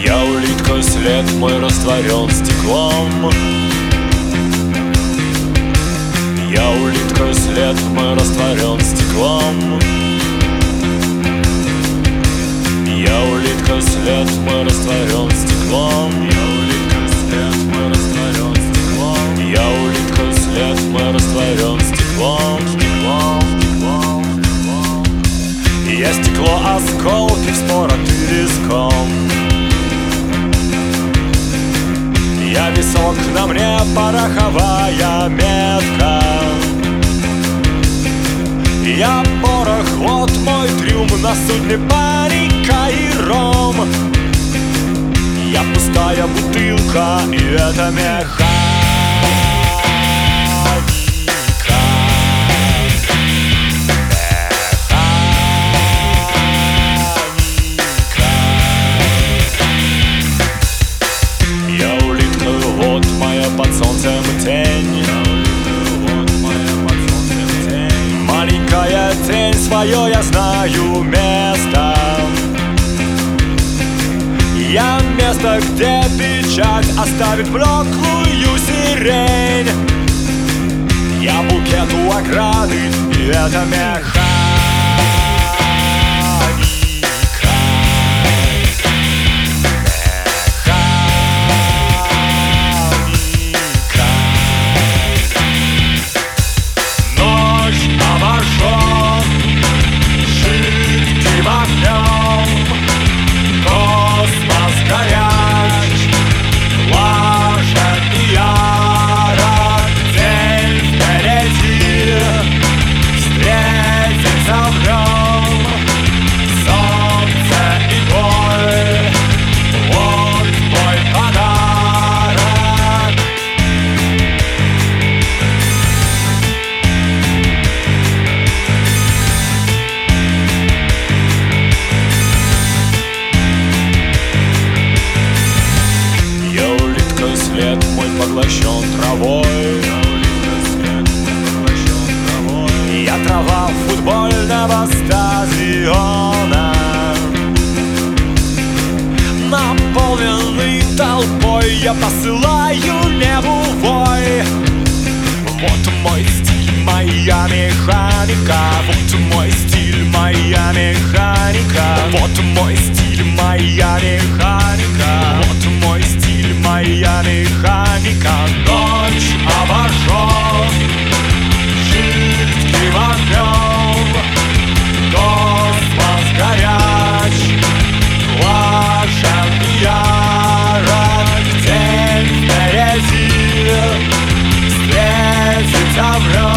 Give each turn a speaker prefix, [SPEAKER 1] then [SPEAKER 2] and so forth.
[SPEAKER 1] Я улитка, след мой растворен стеклом. Я улитка, след мой растворен стеклом. Я улитка, след мой растворен стеклом. Я улитка, след мой растворен стеклом. Я улитка, след мой растворен стеклом. Стеклом, стеклом, стеклом. Я стекло, осколки вспороты резком. Я висок, на мне пороховая метка. Я порох, вот мой трюм, на судне паника и ром. Я пустая бутылка, и это механика. Я улитка, вот моя под солнцем тень. Маленькая тень, свое я знаю место. Я место, где печать оставит блеклую сирень. Я букет у ограды, и это механика. След мой поглощен травой. Я трава футбольного стадиона, наполненный толпой. Я посылаю небу вой. Вот мой стиль, моя механика. Вот мой стиль, моя механика. Вот мой стиль, моя механика. Вот мой стиль, моя механика. Ночь обожжен жидким огнем. Космос горяч, влажен и ярок. День впереди встретится в нем.